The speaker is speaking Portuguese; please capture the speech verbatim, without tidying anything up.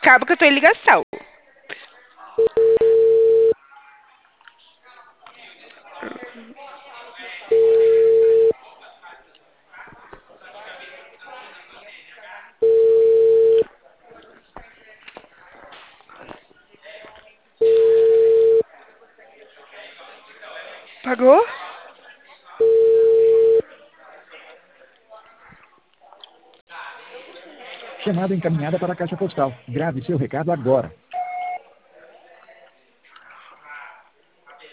Calma que eu tô em ligação. Pagou? Chamada encaminhada para a caixa postal. Grave seu recado agora.